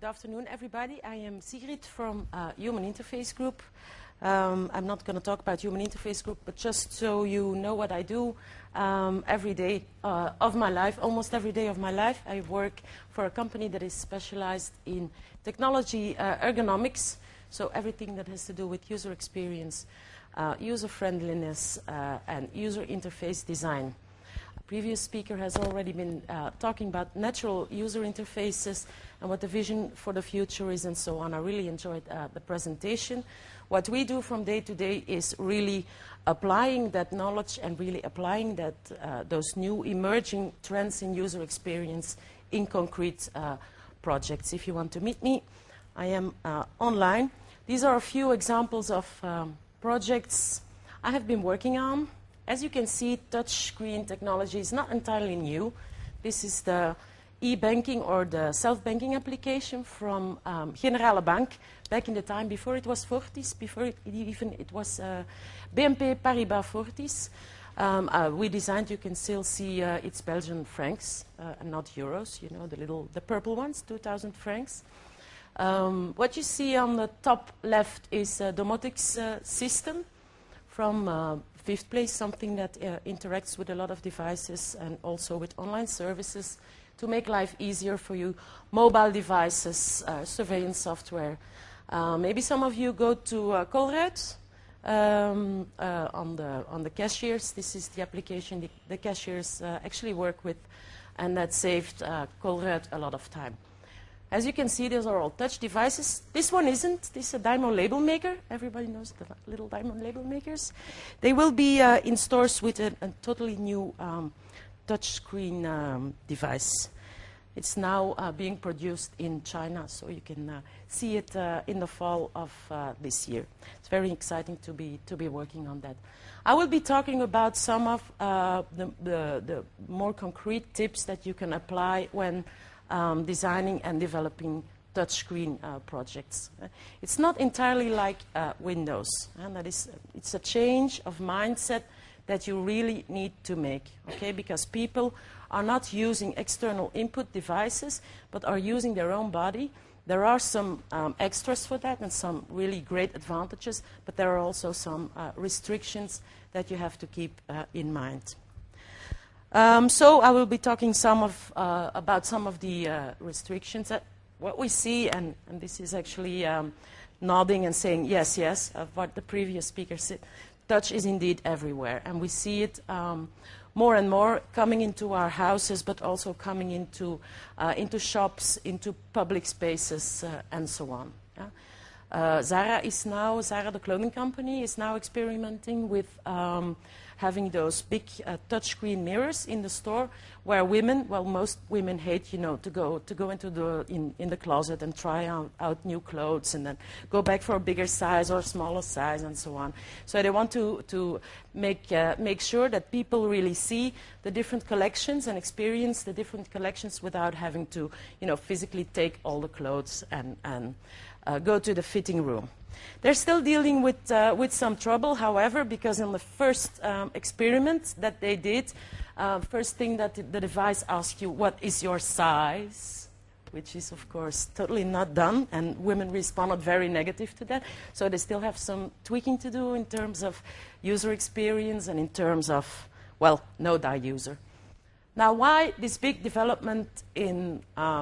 Good afternoon, everybody. I am Sigrid from Human Interface Group. I'm not going to talk about Human Interface Group, but just so you know what I do every day of my life, almost every day of my life, I work for a company that is specialized in technology ergonomics, so everything that has to do with user experience, user friendliness, and user interface design. Previous speaker has already been talking about natural user interfaces and what the vision for the future is and so on. I really enjoyed the presentation. What we do from day to day is really applying that knowledge and really applying that those new emerging trends in user experience in concrete projects. If you want to meet me, I am online. These are a few examples of projects I have been working on. As you can see, touchscreen technology is not entirely new. This is the e-banking or the self-banking application from Generale Bank back in the time before it was Fortis, before it was BNP Paribas Fortis. We designed, you can still see it's Belgian francs and not euros, you know, the purple ones, 2,000 francs. What you see on the top left is a domotics system from fifth place, something that interacts with a lot of devices and also with online services to make life easier for you. Mobile devices, surveillance software. Maybe some of you go to Colruyt on the cashiers. This is the application the cashiers actually work with, and that saved Colruyt a lot of time. As you can see, those are all touch devices. This one isn't. This is a diamond label maker. Everybody knows the little diamond label makers. They will be in stores with a totally new touchscreen device. It's now being produced in China, so you can see it in the fall of this year. It's very exciting to be working on that. I will be talking about some of the more concrete tips that you can apply when designing and developing touchscreen projects. It's not entirely like Windows, and it's a change of mindset that you really need to make, okay? Because people are not using external input devices, but are using their own body. There are some extras for that and some really great advantages, but there are also some restrictions that you have to keep in mind. So I will be talking about some of the restrictions. What we see, and this is actually nodding and saying yes, yes, of what the previous speaker said, touch is indeed everywhere. And we see it more and more coming into our houses, but also coming into shops, into public spaces, and so on. Yeah? Zara, the clothing company, is now experimenting with having those big touchscreen mirrors in the store, where most women hate, to go into the closet and try out new clothes and then go back for a bigger size or smaller size and so on. So they want to make sure that people really see the different collections and experience the different collections without having to, physically take all the clothes and go to the fitting room. They're still dealing with some trouble, however, because in the first experiment that they did, first thing that the device asks you, what is your size? Which is, of course, totally not done, and women responded very negative to that. So they still have some tweaking to do in terms of user experience and in terms of, know thy user. Now, why this big development in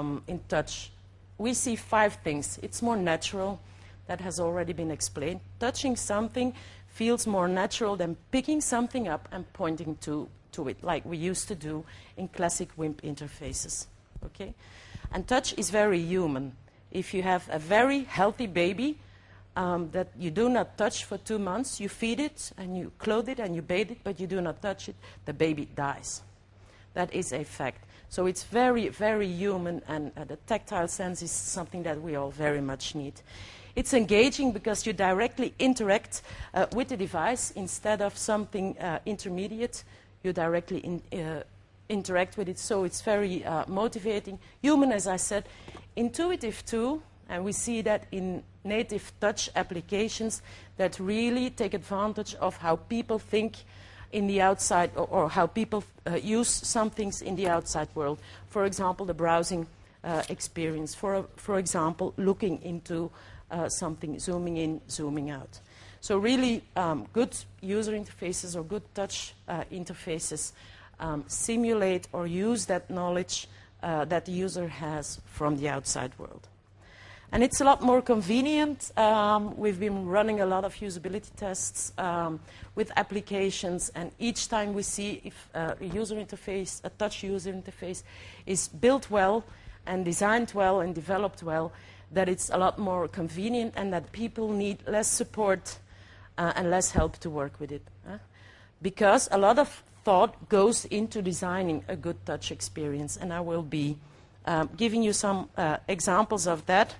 touch? We see 5 things. It's more natural. That has already been explained. Touching something feels more natural than picking something up and pointing to it, like we used to do in classic WIMP interfaces. Okay? And touch is very human. If you have a very healthy baby that you do not touch for 2 months, you feed it and you clothe it and you bathe it, but you do not touch it, the baby dies. That is a fact. So it's very, very human, and the tactile sense is something that we all very much need. It's engaging because you directly interact with the device instead of something intermediate. You directly interact with it, so it's very motivating. Human, as I said, intuitive too, and we see that in native touch applications that really take advantage of how people think in the outside, or how people use some things in the outside world. For example, the browsing experience. For example, looking into something, zooming in, zooming out. So really good user interfaces or good touch interfaces simulate or use that knowledge that the user has from the outside world. And it's a lot more convenient. We've been running a lot of usability tests with applications, and each time we see if a user interface, a touch user interface, is built well and designed well and developed well, that it's a lot more convenient and that people need less support and less help to work with it. Because a lot of thought goes into designing a good touch experience, and I will be giving you some examples of that.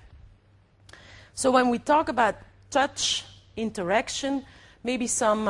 So when we talk about touch interaction, maybe some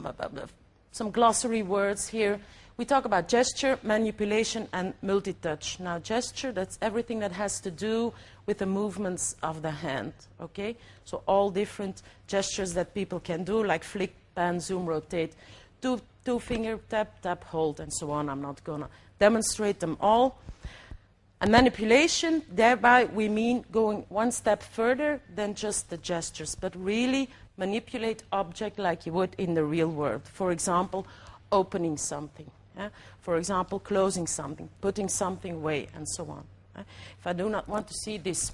glossary words here. We talk about gesture, manipulation, and multi-touch. Now, gesture, that's everything that has to do with the movements of the hand, okay? So all different gestures that people can do, like flick, pan, zoom, rotate, two-finger tap, tap, hold, and so on. I'm not going to demonstrate them all. And manipulation, thereby we mean going one step further than just the gestures, but really manipulate object like you would in the real world. For example, opening something. For example, closing something, putting something away, and so on. If I do not want to see this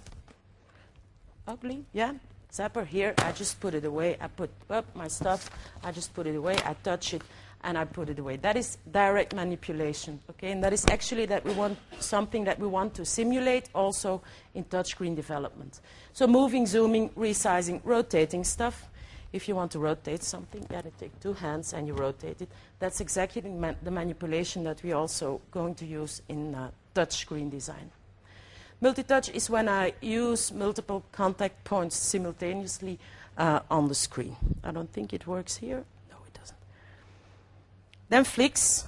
ugly, zapper here, I just put it away. I put up my stuff, I just put it away, I touch it, and I put it away. That is direct manipulation, okay? And that is actually that we want something that we want to simulate also in touchscreen development. So moving, zooming, resizing, rotating stuff. If you want to rotate something, you take two hands and you rotate it. That's exactly the manipulation that we're also going to use in touchscreen design. Multi-touch is when I use multiple contact points simultaneously on the screen. I don't think it works here. No, it doesn't. Then flicks.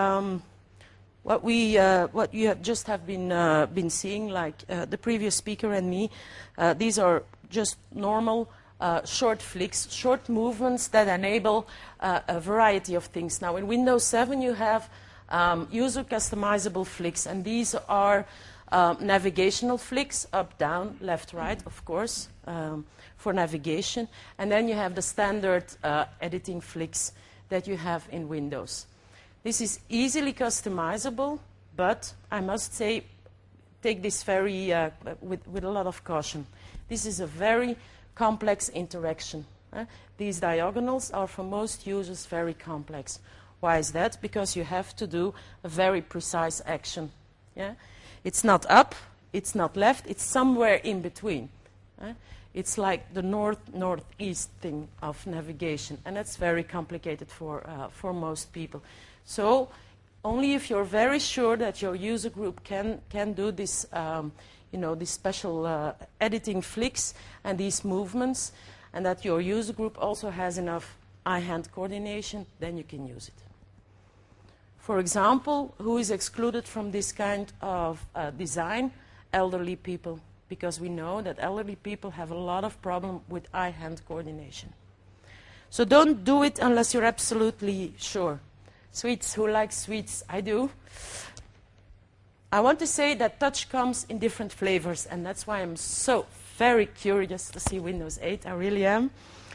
What you have just have been seeing, like the previous speaker and me, these are just normal short flicks, short movements that enable a variety of things. Now, in Windows 7, you have user customizable flicks, and these are navigational flicks, up, down, left, right, of course, for navigation. And then you have the standard editing flicks that you have in Windows. This is easily customizable, but I must say, take this very with a lot of caution. This is a very complex interaction. These diagonals are for most users very complex. Why is that? Because you have to do a very precise action. It's not up, it's not left, it's somewhere in between. It's like the north-northeast thing of navigation, and that's very complicated for most people. So only if you're very sure that your user group can do this these special editing flicks and these movements, and that your user group also has enough eye-hand coordination, then you can use it. For example, who is excluded from this kind of design? Elderly people, because we know that elderly people have a lot of problem with eye-hand coordination. So don't do it unless you're absolutely sure. Sweets, who likes sweets? I do. I want to say that touch comes in different flavors, and that's why I'm so very curious to see Windows 8. I really am.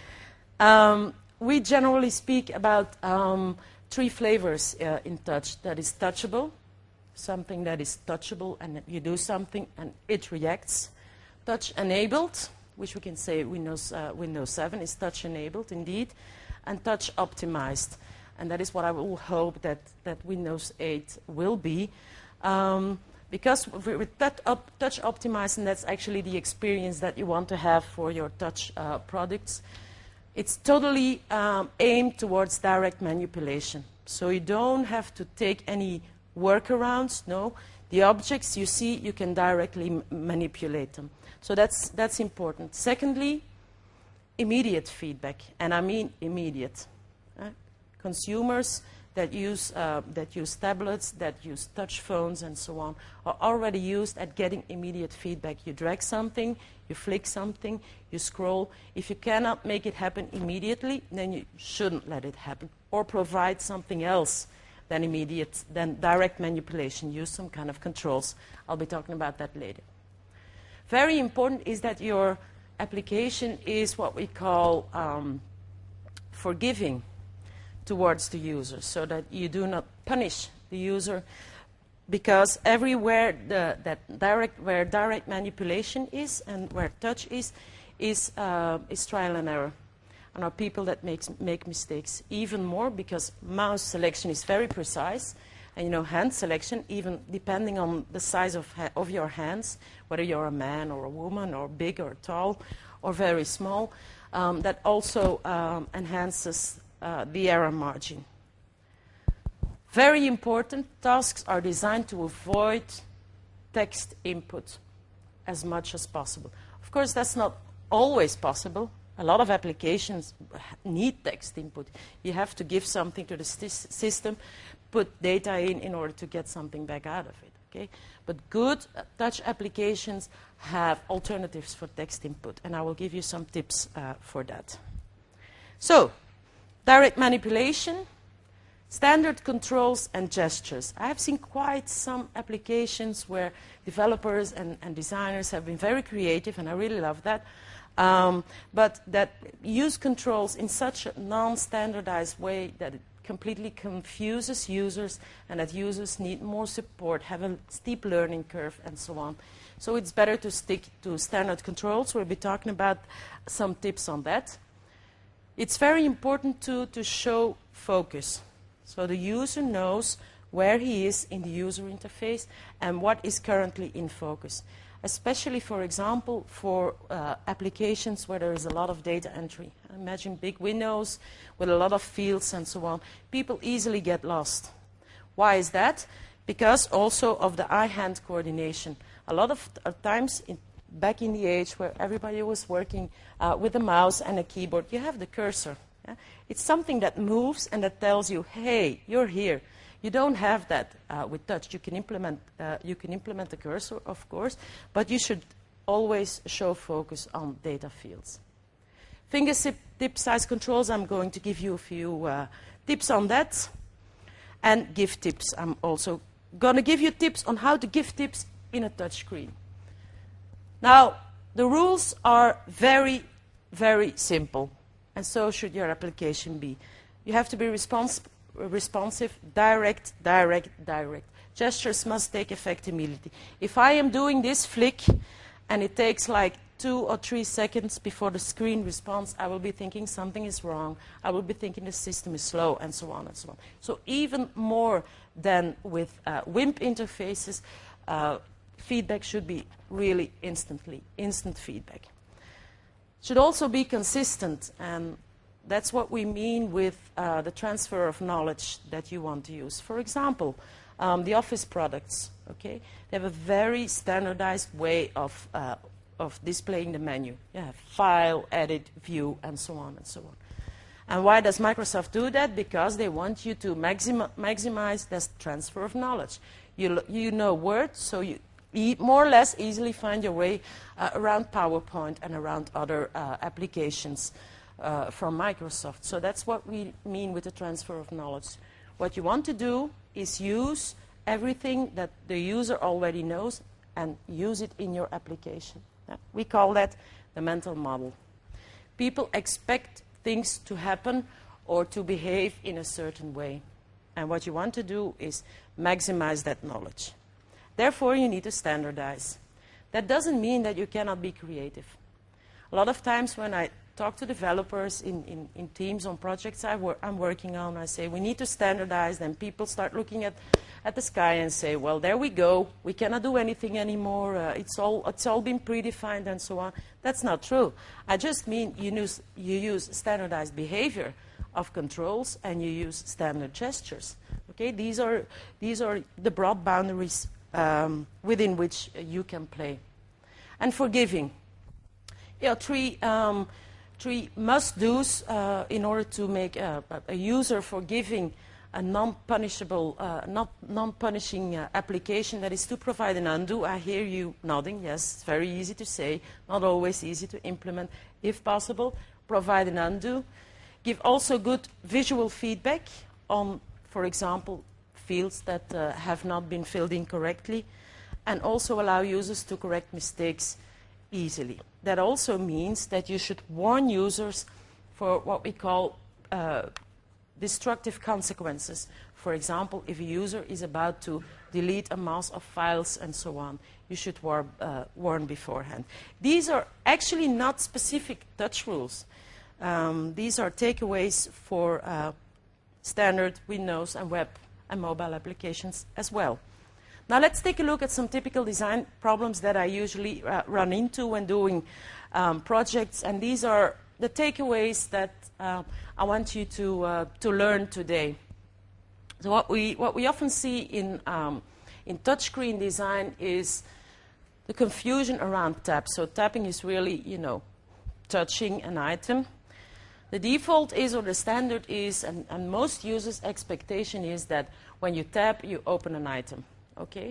We generally speak about 3 flavors in touch. That is touchable, something that is touchable, and you do something and it reacts. Touch-enabled, which we can say Windows 7 is touch-enabled indeed, and touch-optimized. And that is what I will hope that Windows 8 will be. Because with touch optimized, and that's actually the experience that you want to have for your touch products, it's totally aimed towards direct manipulation. So you don't have to take any workarounds. No, the objects you see, you can directly manipulate them. So that's important. Secondly, immediate feedback, and I mean immediate. Consumers that use tablets, that use touch phones, and so on, are already used at getting immediate feedback. You drag something, you flick something, you scroll. If you cannot make it happen immediately, then you shouldn't let it happen, or provide something else than direct manipulation. Use some kind of controls. I'll be talking about that later. Very important is that your application is what we call forgiving towards the user, so that you do not punish the user, because everywhere where direct manipulation is and where touch is trial and error. And are people that make mistakes even more, because mouse selection is very precise, and hand selection, even depending on the size of your hands, whether you're a man or a woman or big or tall or very small, that also enhances the error margin. Very important, tasks are designed to avoid text input as much as possible. Of course, that's not always possible. A lot of applications need text input. You have to give something to the system, put data in order to get something back out of it. Okay? But good touch applications have alternatives for text input, and I will give you some tips for that. So, direct manipulation, standard controls and gestures. I have seen quite some applications where developers and designers have been very creative, and I really love that. But that use controls in such a non-standardized way that it completely confuses users, and that users need more support, have a steep learning curve, and so on. So it's better to stick to standard controls. We'll be talking about some tips on that. It's very important to show focus, so the user knows where he is in the user interface and what is currently in focus. Especially, for example, for applications where there is a lot of data entry. Imagine big windows with a lot of fields and so on. People easily get lost. Why is that? Because also of the eye-hand coordination. A lot of times, back in the age where everybody was working with a mouse and a keyboard, you have the cursor. Yeah? It's something that moves and that tells you, hey, you're here. You don't have that with touch. You can implement the cursor, of course, but you should always show focus on data fields. Fingertip size controls, I'm going to give you a few tips on that, and give tips. I'm also going to give you tips on how to give tips in a touch screen. Now, the rules are very, very simple, and so should your application be. You have to be responsive, direct. Gestures must take effect immediately. If I am doing this flick and it takes like 2 or 3 seconds before the screen responds, I will be thinking something is wrong. I will be thinking the system is slow, and so on and so on. So even more than with WIMP interfaces, feedback should be really instant feedback. Should also be consistent, and that's what we mean with the transfer of knowledge that you want to use. For example, the Office products, okay? They have a very standardized way of displaying the menu. You have File, Edit, View, and so on and so on. And why does Microsoft do that? Because they want you to maximize this transfer of knowledge. You know Word, so you more or less easily find your way around PowerPoint and around other applications from Microsoft. So that's what we mean with the transfer of knowledge. What you want to do is use everything that the user already knows and use it in your application. We call that the mental model. People expect things to happen or to behave in a certain way. And what you want to do is maximize that knowledge. Therefore, you need to standardize. That doesn't mean that you cannot be creative. A lot of times when I talk to developers in teams on projects I'm working on, I say we need to standardize, then people start looking at the sky and say, well, there we go, we cannot do anything anymore, it's all been predefined and so on. That's not true. I just mean you use standardized behavior of controls and you use standard gestures. Okay, these are the broad boundaries within which you can play. And forgiving. Three must-dos in order to make a user forgiving, a non-punishing application. That is to provide an undo. I hear you nodding. Yes, it's very easy to say, not always easy to implement. If possible, provide an undo. Give also good visual feedback on, for example, fields that have not been filled in correctly, and also allow users to correct mistakes easily. That also means that you should warn users for what we call destructive consequences. For example, if a user is about to delete a mass of files and so on, you should warn beforehand. These are actually not specific touch rules. These are takeaways for standard Windows and web and mobile applications as well. Now let's take a look at some typical design problems that I usually run into when doing projects, and these are the takeaways that I want you to learn today. So what we often see in touchscreen design is the confusion around tap. So tapping is really, touching an item. The default is, or the standard is, and most users' expectation is that when you tap, you open an item. Okay?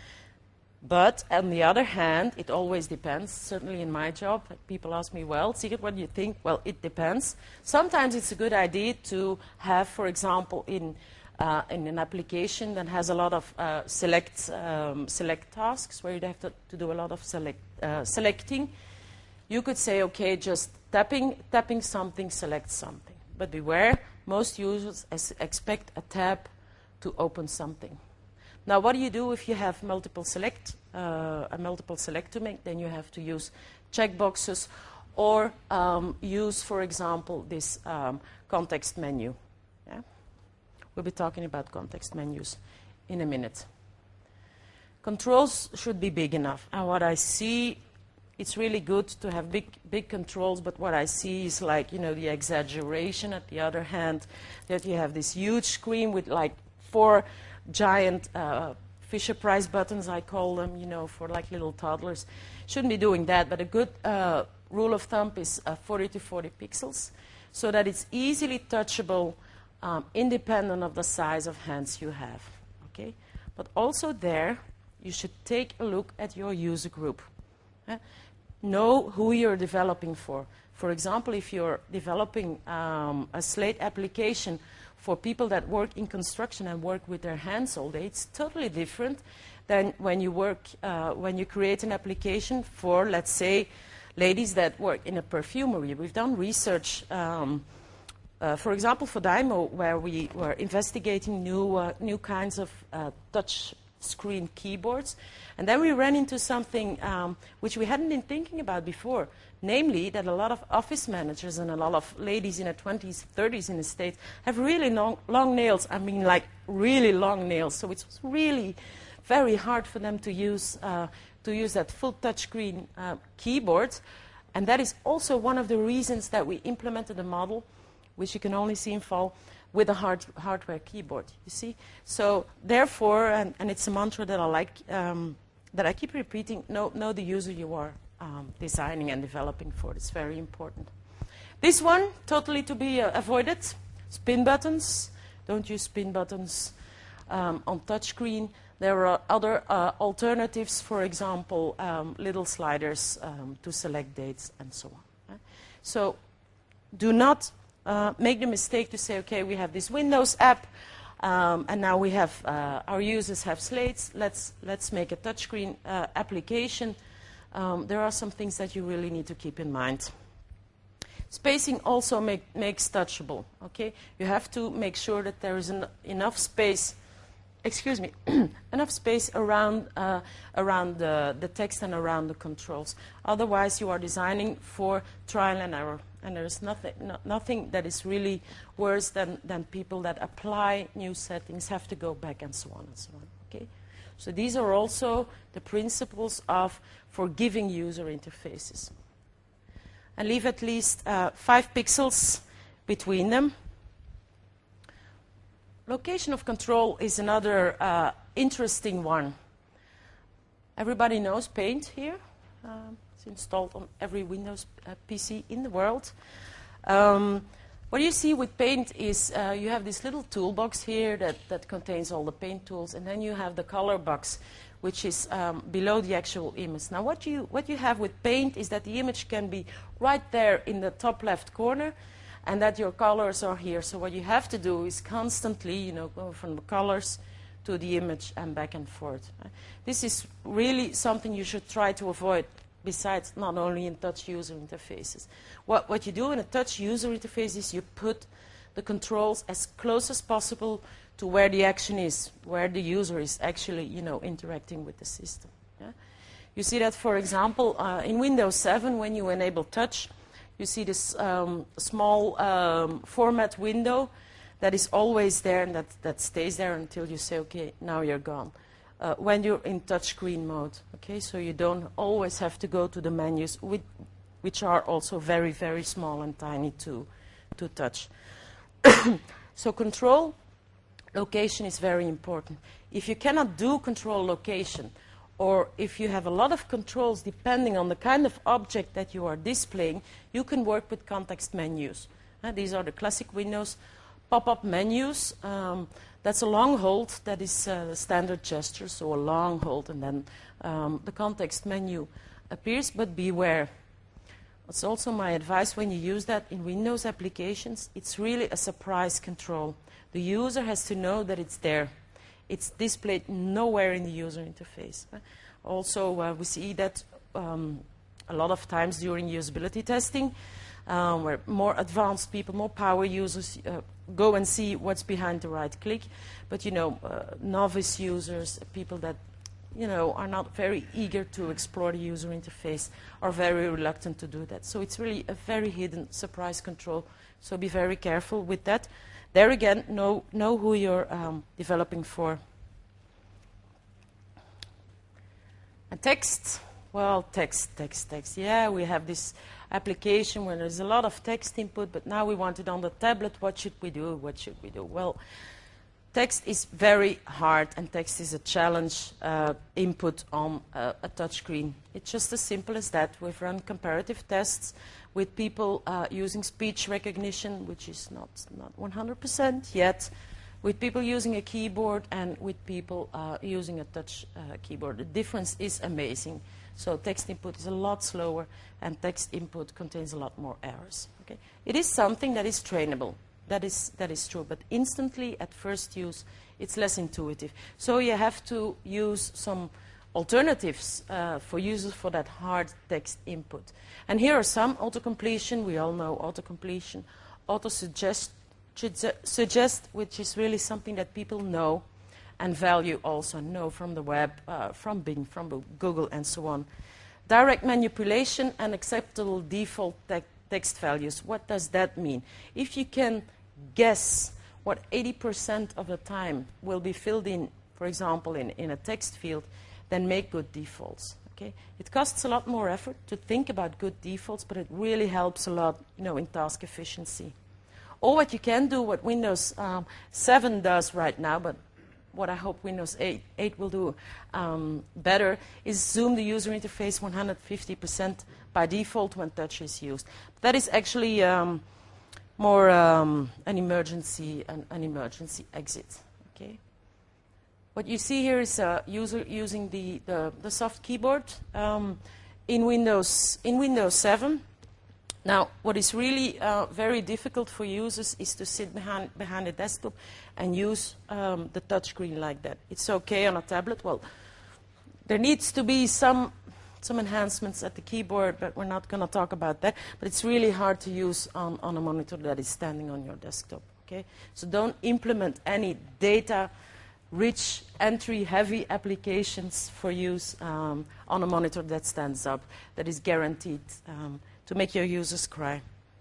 But on the other hand, it always depends. Certainly in my job, people ask me, well, Sigrid, what do you think? Well, it depends. Sometimes it's a good idea to have, for example, in an application that has a lot of select tasks, where you have to do a lot of selecting. You could say, okay, just tapping something, select something. But beware, most users expect a tab to open something. Now, what do you do if you have a multiple select to make? Then you have to use checkboxes or use, for example, this context menu. Yeah? We'll be talking about context menus in a minute. Controls should be big enough. And what I see, it's really good to have big controls, but what I see is like, the exaggeration at the other hand, that you have this huge screen with like 4 giant Fisher-Price buttons, I call them, for like little toddlers. Shouldn't be doing that, but a good rule of thumb is 40 to 40 pixels, so that it's easily touchable, independent of the size of hands you have. Okay? But also there, you should take a look at your user group. Know who you're developing for. For example, if you're developing a Slate application for people that work in construction and work with their hands all day, it's totally different than when you create an application for, let's say, ladies that work in a perfumery. We've done research, for example, for Dymo, where we were investigating new kinds of touch screen keyboards, and then we ran into something which we hadn't been thinking about before, namely that a lot of office managers and a lot of ladies in their 20s, 30s in the States have really long nails. I mean, like really long nails. So it's really very hard for them to use that full touchscreen keyboard, and that is also one of the reasons that we implemented a model, which you can only see in fall, with a hardware keyboard, you see? So therefore, and it's a mantra that I like, that I keep repeating, know the user you are designing and developing for. It's very important. This one, totally to be avoided, spin buttons. Don't use spin buttons on touchscreen. There are other alternatives, for example, little sliders to select dates and so on. So do not make the mistake to say, okay, we have this Windows app, and now we have our users have slates. Let's make a touchscreen application. There are some things that you really need to keep in mind. Spacing also makes touchable. Okay, you have to make sure that there is enough space. Excuse me, enough space around the text and around the controls. Otherwise, you are designing for trial and error. And there's nothing that is really worse than people that apply new settings, have to go back and so on and so on. Okay? So these are also the principles of forgiving user interfaces. And leave at least 5 pixels between them. Location of control is another interesting one. Everybody knows Paint here. It's installed on every Windows PC in the world. What you see with Paint is you have this little toolbox here that contains all the Paint tools, and then you have the color box, which is below the actual image. Now, what you have with Paint is that the image can be right there in the top left corner, and that your colors are here. So what you have to do is constantly, go from the colors to the image and back and forth. This is really something you should try to avoid, besides not only in touch user interfaces. What you do in a touch user interface is you put the controls as close as possible to where the action is, where the user is actually, interacting with the system. Yeah? You see that, for example, in Windows 7, when you enable touch, you see this small format window that is always there and that stays there until you say, okay, now you're gone. When you're in touchscreen mode, okay, so you don't always have to go to the menus, which are also very, very small and tiny to touch. So control location is very important. If you cannot do control location, or if you have a lot of controls depending on the kind of object that you are displaying, you can work with context menus. These are the classic Windows pop-up menus. That's a long hold. That is the standard gesture, so a long hold, and then the context menu appears, but beware. It's also my advice when you use that in Windows applications. It's really a surprise control. The user has to know that it's there. It's displayed nowhere in the user interface. Also, we see that a lot of times during usability testing, where more advanced people, more power users go and see what's behind the right click. But, novice users, people that are not very eager to explore the user interface, are very reluctant to do that. So it's really a very hidden surprise control. So be very careful with that. There again, know who you're developing for. And text, well, text. Yeah, we have this application where there's a lot of text input, but now we want it on the tablet. What should we do? Well, text is very hard, and text is a challenge input on a touchscreen. It's just as simple as that. We've run comparative tests with people using speech recognition, which is not 100% yet, with people using a keyboard and with people using a touch keyboard. The difference is amazing. So text input is a lot slower, and text input contains a lot more errors. Okay? It is something that is trainable. That is true, but instantly at first use, it's less intuitive. So you have to use some alternatives for users for that hard text input. And here are some: autocompletion. We all know autocompletion. Auto-suggest, which is really something that people know and value, also know from the web, from Bing, from Google, and so on. Direct manipulation and acceptable default text values. What does that mean? If you can guess what 80% of the time will be filled in, for example, in a text field, then make good defaults. Okay? It costs a lot more effort to think about good defaults, but it really helps a lot, in task efficiency. Or what you can do, what Windows 7 does right now, but what I hope Windows 8 will do better, is zoom the user interface 150% by default when touch is used. That is actually more an emergency exit. Okay. What you see here is a user using the soft keyboard in Windows 7. Now, what is really very difficult for users is to sit behind a desktop and use the touchscreen like that. It's okay on a tablet. Well, there needs to be some enhancements at the keyboard, but we're not going to talk about that. But it's really hard to use on a monitor that is standing on your desktop. Okay? So don't implement any data-rich, entry-heavy applications for use on a monitor that stands up, that is guaranteed to make your users cry.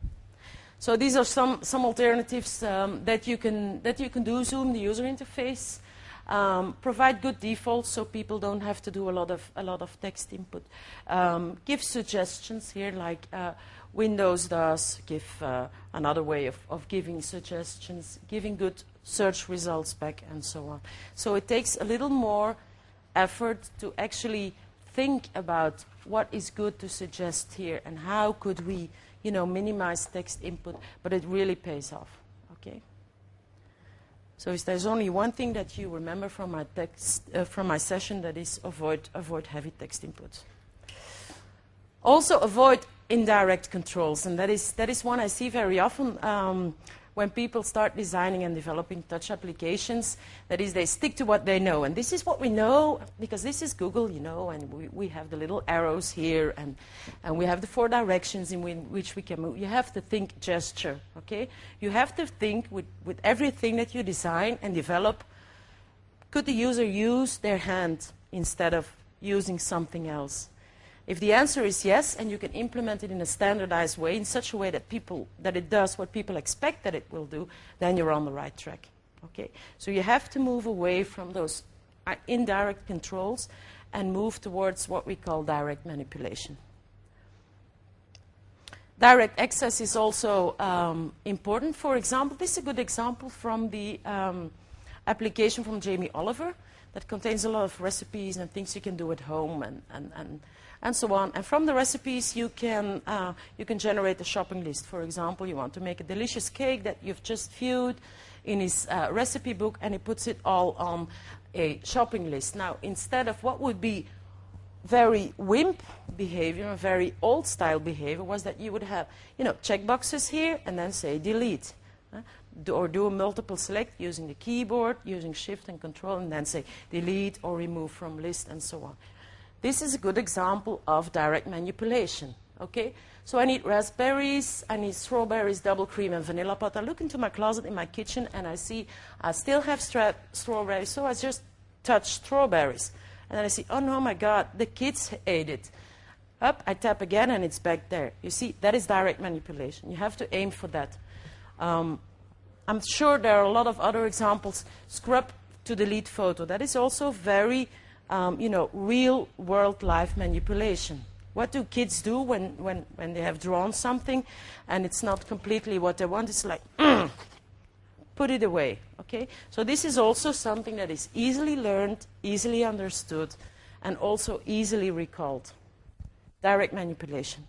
So these are some alternatives that you can do. Zoom the user interface. Provide good defaults so people don't have to do a lot of text input. Give suggestions here, like Windows does. Give another way of giving suggestions, giving good search results back, and so on. So it takes a little more effort to actually think about what is good to suggest here and how could we, minimize text input, but it really pays off. Okay. So if there's only one thing that you remember from my session, that is avoid heavy text inputs. Also avoid indirect controls, and that is one I see very often when people start designing and developing touch applications. That is, they stick to what they know. And this is what we know, because this is Google, you know, and we have the little arrows here, and we have the 4 directions in which we can move. You have to think gesture, okay? You have to think with everything that you design and develop, could the user use their hand instead of using something else? If the answer is yes, and you can implement it in a standardized way, in such a way that it does what people expect that it will do, then you're on the right track. Okay? So you have to move away from those indirect controls and move towards what we call direct manipulation. Direct access is also important. For example, this is a good example from the application from Jamie Oliver that contains a lot of recipes and things you can do at home and so on. And from the recipes, you can generate a shopping list. For example, you want to make a delicious cake that you've just viewed in his recipe book, and he puts it all on a shopping list. Now, instead of what would be very WIMP behavior, very old-style behavior, was that you would have, check boxes here and then say delete. Or do a multiple select using the keyboard, using Shift and Control, and then say delete or remove from list and so on. This is a good example of direct manipulation, okay? So I need raspberries, I need strawberries, double cream, and vanilla pot. I look into my closet in my kitchen, and I see I still have strawberries, so I just touch strawberries. And then I see, oh no, my God, the kids ate it. Up, I tap again, and it's back there. You see, that is direct manipulation. You have to aim for that. I'm sure there are a lot of other examples. Scrub to delete photo. That is also very real-world life manipulation. What do kids do when they have drawn something and it's not completely what they want? It's like, put it away, okay? So this is also something that is easily learned, easily understood, and also easily recalled. Direct manipulation.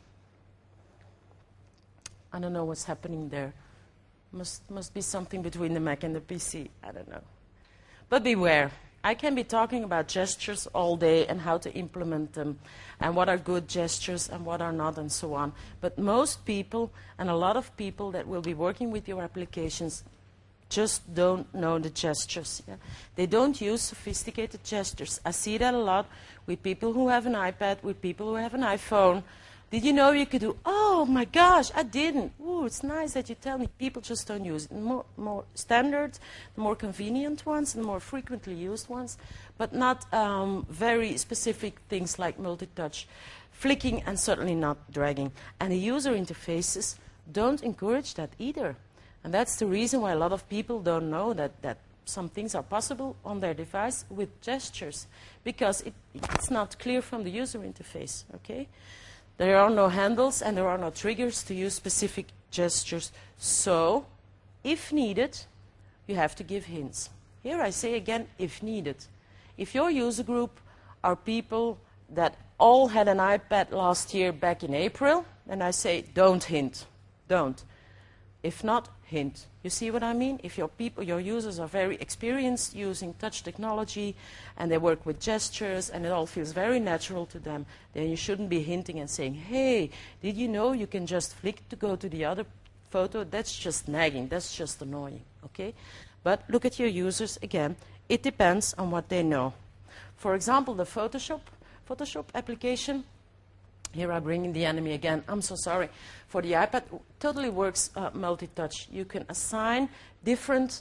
I don't know what's happening there. Must be something between the Mac and the PC. I don't know. But beware. I can be talking about gestures all day and how to implement them and what are good gestures and what are not and so on. But most people and a lot of people that will be working with your applications just don't know the gestures. Yeah? They don't use sophisticated gestures. I see that a lot with people who have an iPad, with people who have an iPhone. Did you know you could do, oh my gosh, I didn't. Ooh, it's nice that you tell me. People just don't use it. More standard, the more convenient ones, the more frequently used ones, but not very specific things like multi-touch, flicking, and certainly not dragging. And the user interfaces don't encourage that either. And that's the reason why a lot of people don't know that some things are possible on their device with gestures, because it's not clear from the user interface, okay? There are no handles and there are no triggers to use specific gestures. So, if needed, you have to give hints. Here I say again, if needed. If your user group are people that all had an iPad last year back in April, then I say, don't hint. Don't. If not, hint. You see what I mean? If your users are very experienced using touch technology and they work with gestures and it all feels very natural to them, then you shouldn't be hinting and saying, hey, did you know you can just flick to go to the other photo? That's just nagging. That's just annoying. Okay? But look at your users again. It depends on what they know. For example, the Photoshop application. Here I bring in the enemy again. I'm so sorry. For the iPad, totally works multi-touch. You can assign different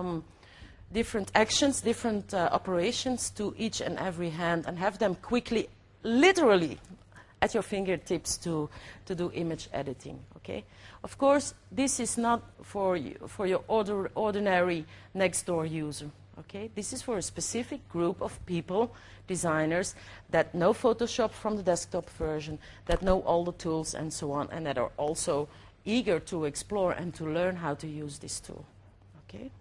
actions, different operations to each and every hand and have them quickly, literally, at your fingertips to do image editing. Okay? Of course, this is not for your ordinary next-door user. Okay? This is for a specific group of people, designers, that know Photoshop from the desktop version, that know all the tools and so on, and that are also eager to explore and to learn how to use this tool. Okay?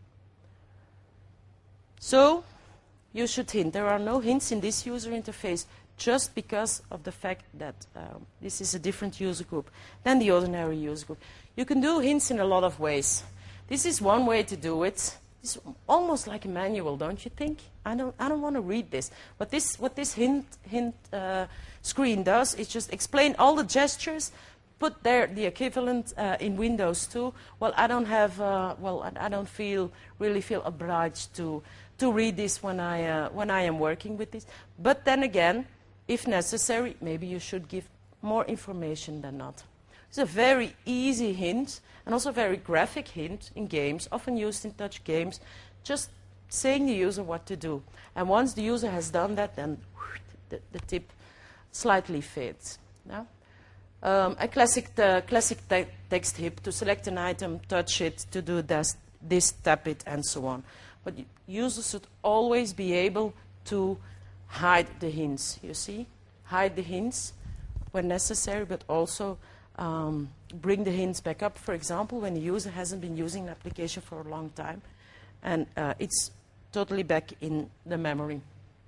So, you should hint. There are no hints in this user interface just because of the fact that this is a different user group than the ordinary user group. You can do hints in a lot of ways. This is one way to do it. It's almost like a manual, don't you think? I don't want to read this. What this hint screen does is just explain all the gestures, put there the equivalent in Windows too. Well, I don't have. I don't really feel obliged to read this when I am working with this. But then again, if necessary, maybe you should give more information than not. It's a very easy hint and also a very graphic hint in games, often used in touch games, just saying the user what to do. And once the user has done that, then the tip slightly fades. Yeah? A classic text hip: to select an item, touch it; to do this, tap it, and so on. But users should always be able to hide the hints, you see? Hide the hints when necessary, but also bring the hints back up. For example, when the user hasn't been using an application for a long time, and it's totally back in the memory.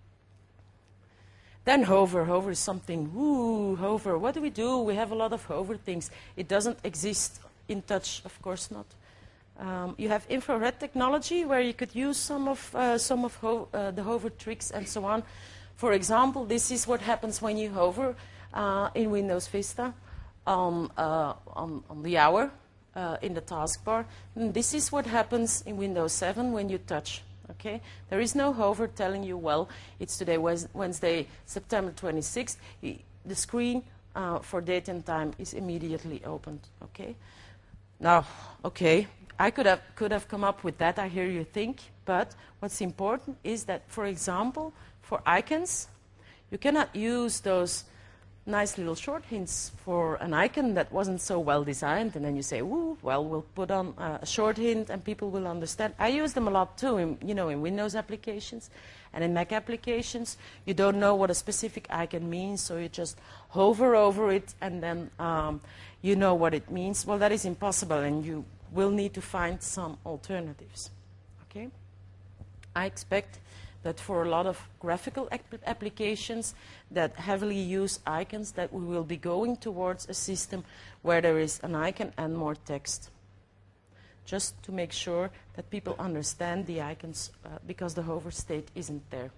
Then hover. Hover is something, hover. What do? We have a lot of hover things. It doesn't exist in touch, of course not. You have infrared technology where you could use some of the hover tricks and so on. For example, this is what happens when you hover in Windows Vista on the hour in the taskbar. And this is what happens in Windows 7 when you touch. Okay? There is no hover telling you, well, it's today Wednesday, September 26th. The screen for date and time is immediately opened. Okay? Now, okay, I could have come up with that, I hear you think, but what's important is that, for example, for icons, you cannot use those nice little short hints for an icon that wasn't so well designed, and then you say, well, we'll put on a short hint and people will understand. I use them a lot too in Windows applications and in Mac applications. You don't know what a specific icon means, so you just hover over it and then you know what it means. Well, that is impossible, and you will need to find some alternatives. Okay? I expect that for a lot of graphical applications that heavily use icons, that we will be going towards a system where there is an icon and more text. Just to make sure that people understand the icons because the hover state isn't there.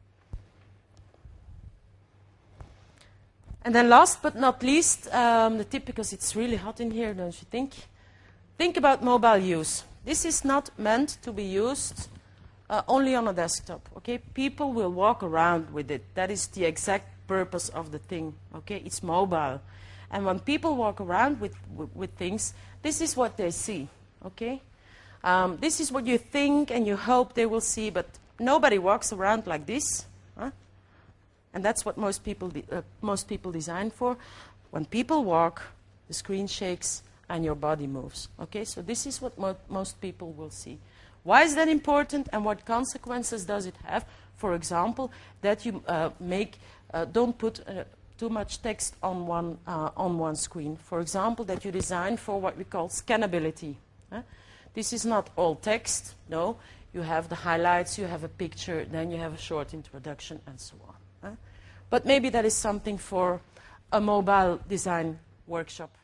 And then last but not least, the tip, because it's really hot in here, don't you think? Think about mobile use. This is not meant to be used only on a desktop, okay? People will walk around with it. That is the exact purpose of the thing, okay? It's mobile. And when people walk around with things, this is what they see, okay? This is what you think and you hope they will see, but nobody walks around like this, huh? And that's what most people design for. When people walk, the screen shakes and your body moves, okay? So this is what most people will see. Why is that important, and what consequences does it have? For example, that you don't put too much text on one screen. For example, that you design for what we call scannability. This is not all text. No, you have the highlights, you have a picture, then you have a short introduction, and so on. But maybe that is something for a mobile design workshop.